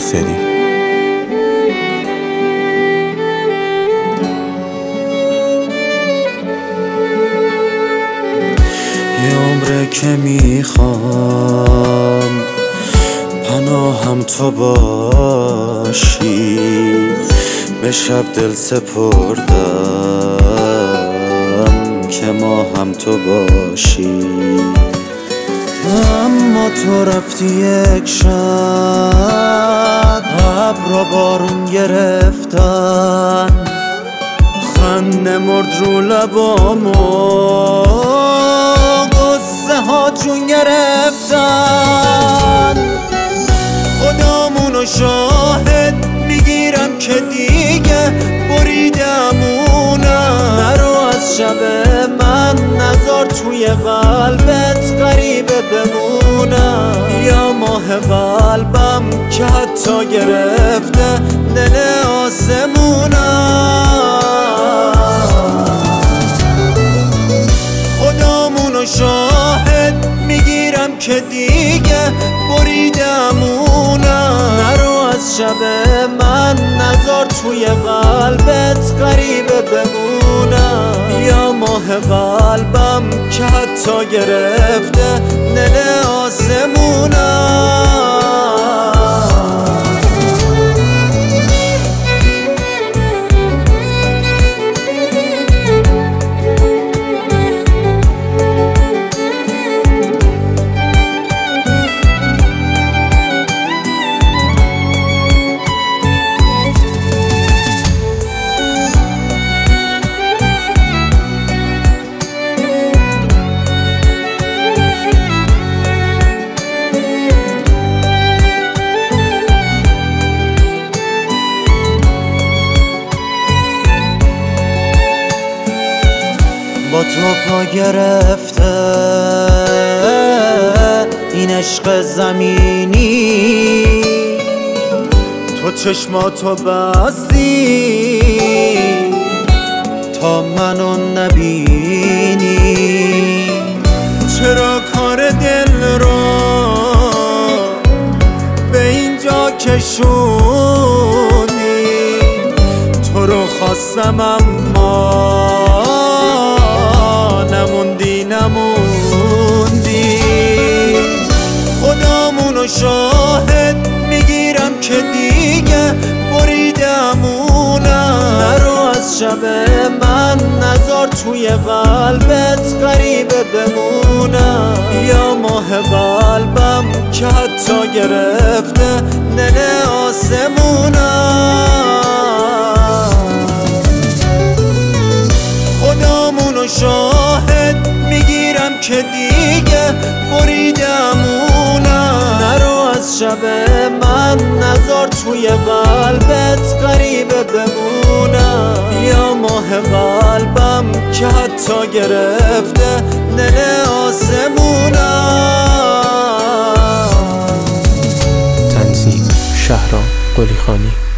ناصری. یه عمره که میخوام پناهم تو باشی، به شب دل سپردم که ما هم تو باشی. اما تو رفتی یک شب، ابر بارون گرفتن، خنده مرد رو لبامو، قصه ها جون گرفتن. خدامونو شاهد میگیرم که دیگه بریدمونم. نرو از شب من، نذار توی قلبت غریبه بمونم. یا ماه قلبم که حتی گرفته دل آسمونم. خدامونو شاهد میگیرم که دیگه بریدمونم. نرو از شب من، نذار توی قلبت غریبه بمونم. یا ماه قلبم که حتی گرفته دل آسمونم. با تو پا گرفته این عشق زمینی، تو چشماتو بستی تا منو نبینی. چرا کار دل رو به اینجا کشونی؟ تو رو خواستم اما نموندی. خدامونو شاهد میگیرم که دیگه بریدمونم. نرو از شب من، نذار توی قلبت غریبه بمونم. یا ماه قلبم که حتی گرفته دل آسمونم. خدامونو شاهد میگیرم که دیگه بریدمونم. نرو از شب من، نذار توی قلبت غریبه بمونم. یا ماه قلبم که حتی گرفته دل آسمونم. تنظیم شهرام قلیخانی.